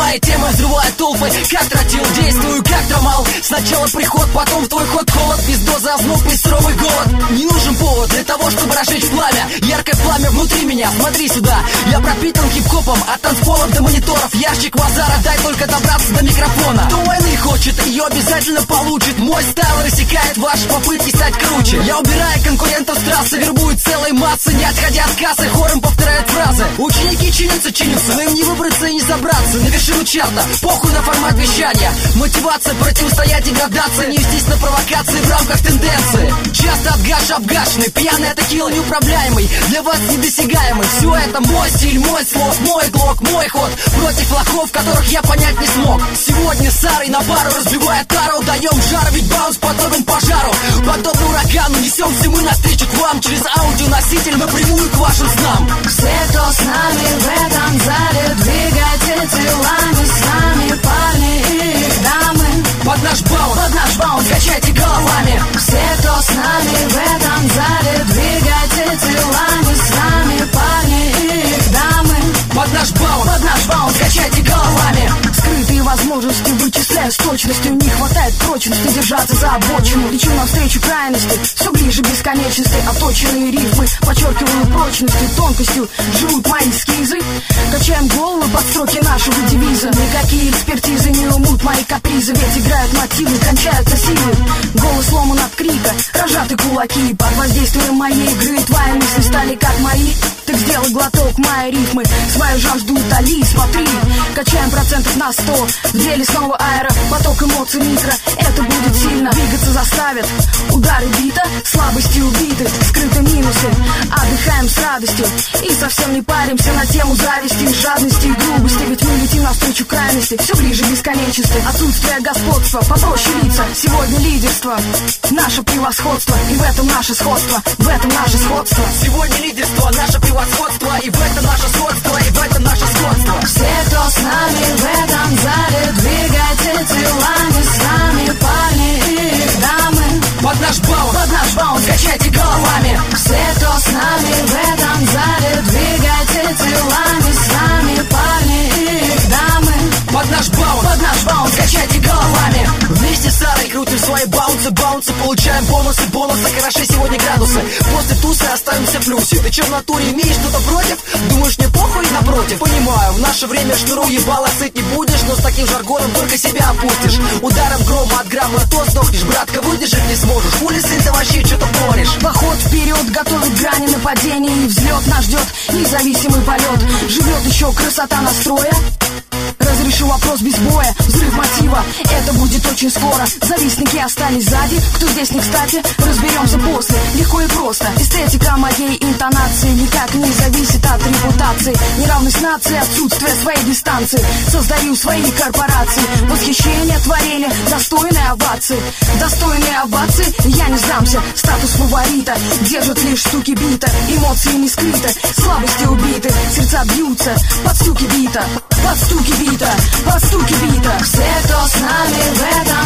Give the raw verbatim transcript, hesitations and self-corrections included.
Моя тема взрывает толпы, как тротил, действую как трамал. Сначала приход, потом в твой ход холод. Без дозы озноб и суровый голод. Не нужен повод для того, чтобы разжечь пламя. Яркое пламя внутри меня, смотри сюда. Я пропитан хип-хопом, от танцполов до мониторов. Ящик Вазара, дай только добраться до микрофона. Кто войны хочет, ее обязательно получит. Мой стайл рассекает ваши попытки стать круче. Я убираю конкурентов с трассы, вербую целой массы. Не отходя от кассы, хором повторяют фразы. Ученики чинятся, чинятся, но им не выбраться и не забраться на вершину чарта, похуй на формат вещания. Мотивация противостоять и градация, не вестись на провокации в рамках тенденции. Часто отгаш обгашенный, пьяный атакил неуправляемый, для вас недосягаемый. Все это мой стиль, мой слог, мой глок, мой ход против лохов, которых я понять не смог. Сегодня с Арой на пару, разбивая тару, даем жар, ведь баунс подобен пожару. Подобно урагану несемся мы навстречу к вам. Через аудионоситель напрямую к вашим снам. Все, кто с нами в этом зале, двигайте телами с нами, парни и их дамы. Под наш баунс, под наш баунс, качайте головами. Все, кто с нами в этом зале, двигайте телами с нами, парни и их дамы. Под наш баунс, под наш баунс, качайте головами. Скрытые возможности вычисляю с точностью. Не хватает прочности держаться за обочину. Лечу навстречу крайности, все ближе бесконечности. Оточенные рифмы подчеркиваю прочностью, тонкостью. Живут мои эскизы. Качаем головы под строки нашего девиза. Никакие экспертизы не умут мои капризы. Ведь играют мотивы, кончаются силы. Голос ломан от крика, рожаты кулаки. Под воздействием моей игры твои мысли стали как мои. Так сделай глоток моей рифмы, свою жажду утоли, смотри. Качаем процентов на сто, в деле снова аэро, поток эмоций микро. Это будет сильно, двигаться заставит удары бита, слабости убиты, скрыты минусы. Отдыхаем с радостью и совсем не паримся на тему зависти, жадности и грубости. Ведь мы летим навстречу крайности, все ближе бесконечности. Отсутствие господства, попроще лица. Сегодня лидерство, наше превосходство, и в этом наше сходство, в этом наше сходство. Сегодня лидерство, наше превосходство, и в этом наше сходство, и в этом наше сходство. Все, кто с нами в этом зале, двигайте телами с нами, парни и их дамы. Под наш баунс, под наш баунс, качайте головами. Все, кто с нами в этом зале, двигайте телами с нами, парни и их дамы. Под наш баунс, под наш баунс, качайте головами. Вместе с Арой крутим свои баунсы, баунсы, получаем бонусы, бонусы, хороши сегодня градусы. После тусы оставимся в плюсе. Ты че в натуре имеешь что-то против? Думаешь, мне похуй? Напротив. Понимаю, в наше время шнуру ебало сыть не будешь, но с таким жаргоном только себя опустишь. Ударом грома от грамма то сдохнешь, братка, выдержать не сможешь. Хули, сын, ты вообще что-то поришь? Поход вперед, готовит грани нападения, и взлет нас ждет независимый полет. Живет еще красота настроя. Разрешу вопрос без боя, взрыв мотива, это будет очень скоро. Завистники остались сзади, кто здесь не кстати, разберемся после, легко и просто. Эстетика моей интонации никак не зависит от репутации. Неравность нации, отсутствие своей дистанции. Создаю свои корпорации, восхищение творения, достойные овации. Достойные овации, я не сдамся, статус фаворита держат лишь стуки бита. Эмоции не скрыты, слабости убиты, сердца бьются под стуки бита, под стуки бита, под стуки бита. Все, кто с нами в этом